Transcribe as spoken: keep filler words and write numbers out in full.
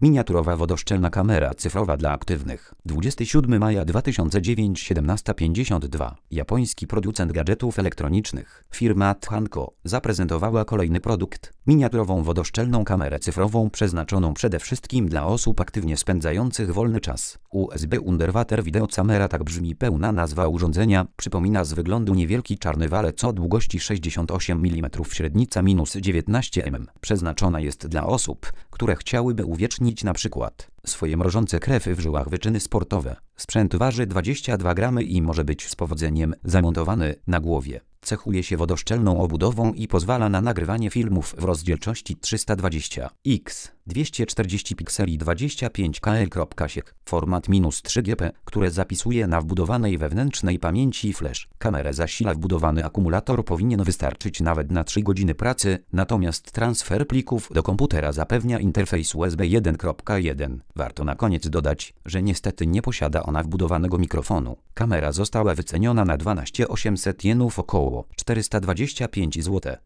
Miniaturowa wodoszczelna kamera cyfrowa dla aktywnych. dwudziestego siódmego maja dwa tysiące dziewiątego, siedemnasta pięćdziesiąt dwa. Japoński producent gadżetów elektronicznych, firma Thanko, zaprezentowała kolejny produkt. Miniaturową wodoszczelną kamerę cyfrową przeznaczoną przede wszystkim dla osób aktywnie spędzających wolny czas. U S B Underwater Video Camera, tak brzmi pełna nazwa urządzenia. Przypomina z wyglądu niewielki czarny walec o długości sześćdziesiąt osiem milimetrów, średnica minus dziewiętnaście milimetrów. Przeznaczona jest dla osób, które chciałyby uwiecznić na przykład swoje mrożące krew w żyłach wyczyny sportowe. Sprzęt waży dwadzieścia dwa gramy i może być z powodzeniem zamontowany na głowie. Cechuje się wodoszczelną obudową i pozwala na nagrywanie filmów w rozdzielczości trzysta dwadzieścia pikseli, dwieście czterdzieści pikseli, dwadzieścia pięć kal.siek, format minus trzy G P, które zapisuje na wbudowanej wewnętrznej pamięci flash. Kamerę zasila wbudowany akumulator, powinien wystarczyć nawet na trzy godziny pracy, natomiast transfer plików do komputera zapewnia interfejs U S B jeden kropka jeden. Warto na koniec dodać, że niestety nie posiada ona wbudowanego mikrofonu. Kamera została wyceniona na dwanaście tysięcy osiemset jenów, około czterysta dwadzieścia pięć złotych.